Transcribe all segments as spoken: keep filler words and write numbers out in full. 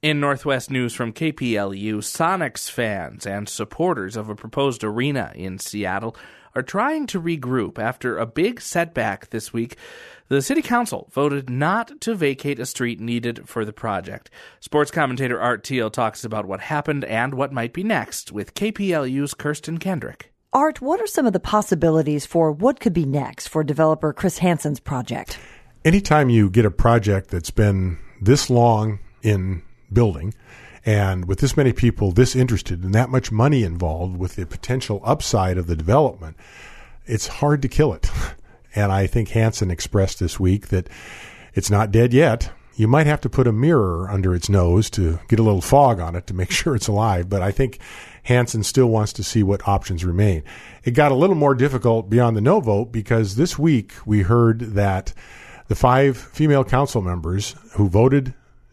In Northwest news from K P L U, Sonics fans and supporters of a proposed arena in Seattle are trying to regroup after a big setback this week. The City Council voted not to vacate a street needed for the project. Sports commentator Art Thiel talks about what happened and what might be next with K P L U's Kirsten Kendrick. Art, what are some of the possibilities for what could be next for developer Chris Hansen's project? Anytime you get a project that's been this long in building and with this many people this interested and that much money involved with the potential upside of the development, it's hard to kill it. And I think Hansen expressed this week that it's not dead yet. You might have to put a mirror under its nose to get a little fog on it to make sure it's alive. But I think Hansen still wants to see what options remain. It got a little more difficult beyond the no vote because this week we heard that the five female council members who voted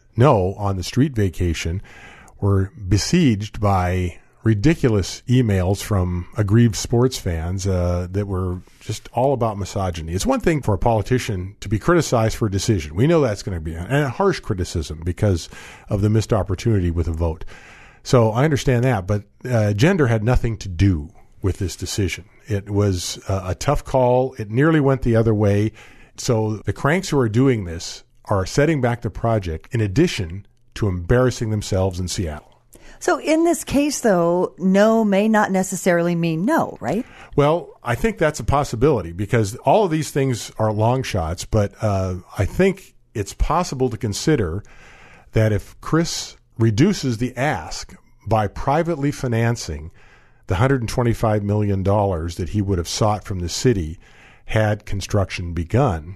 no on the street vacation were besieged by ridiculous emails from aggrieved sports fans uh, that were just all about misogyny. It's one thing for a politician to be criticized for a decision. We know that's going to be a, and a harsh criticism because of the missed opportunity with a vote. So I understand that, but uh, gender had nothing to do with this decision. It was uh, a tough call. It nearly went the other way. So the cranks who are doing this are setting back the project in addition to embarrassing themselves in Seattle. So in this case, though, no may not necessarily mean no, right? Well, I think that's a possibility because all of these things are long shots, but uh, I think it's possible to consider that if Chris reduces the ask by privately financing the one hundred twenty-five million dollars that he would have sought from the city had construction begun,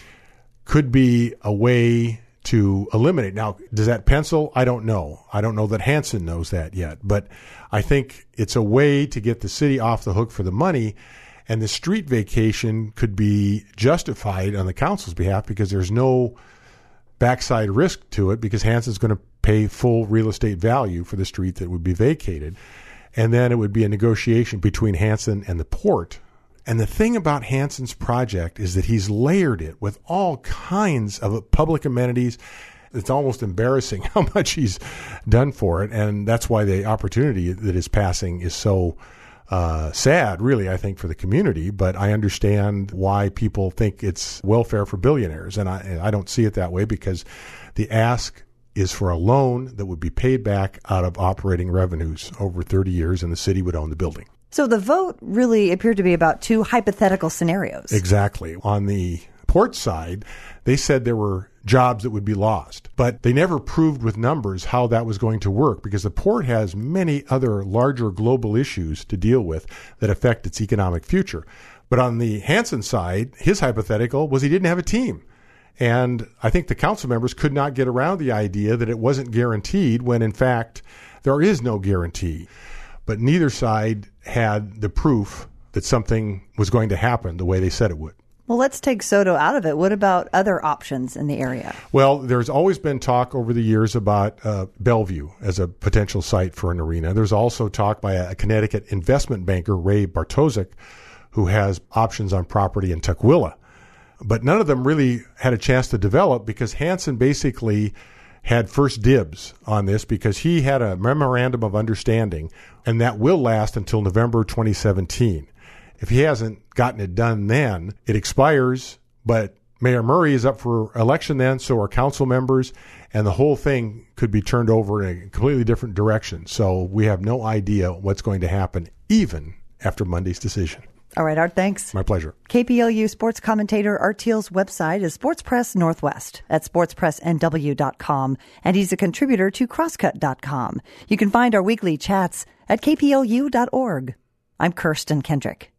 could be a way to eliminate. Now, does that pencil? I don't know. I don't know that Hansen knows that yet. But I think it's a way to get the city off the hook for the money, and the street vacation could be justified on the council's behalf because there's no backside risk to it because Hansen's going to pay full real estate value for the street that would be vacated. And then it would be a negotiation between Hansen and the port. And the thing about Hansen's project is that he's layered it with all kinds of public amenities. It's almost embarrassing how much he's done for it. And that's why the opportunity that is passing is so uh, sad, really, I think, for the community. But I understand why people think it's welfare for billionaires. And I, and I don't see it that way because the ask is for a loan that would be paid back out of operating revenues over thirty years, and the city would own the building. So the vote really appeared to be about two hypothetical scenarios. Exactly. On the port side, they said there were jobs that would be lost, but they never proved with numbers how that was going to work because the port has many other larger global issues to deal with that affect its economic future. But on the Hansen side, his hypothetical was he didn't have a team. And I think the council members could not get around the idea that it wasn't guaranteed when, in fact, there is no guarantee. But neither side had the proof that something was going to happen the way they said it would. Well, let's take SoDo out of it. What about other options in the area? Well, there's always been talk over the years about uh, Bellevue as a potential site for an arena. There's also talk by a Connecticut investment banker, Ray Bartosik, who has options on property in Tukwila. But none of them really had a chance to develop because Hansen basically had first dibs on this because he had a memorandum of understanding, and that will last until November twenty seventeen. If he hasn't gotten it done then, it expires, but Mayor Murray is up for election then, so are council members, and the whole thing could be turned over in a completely different direction. So we have no idea what's going to happen, even after Monday's decision. All right, Art, thanks. My pleasure. K P L U sports commentator Art Thiel's website is Sports Press Northwest at sports press n w dot com, and he's a contributor to crosscut dot com. You can find our weekly chats at k p l u dot org. I'm Kirsten Kendrick.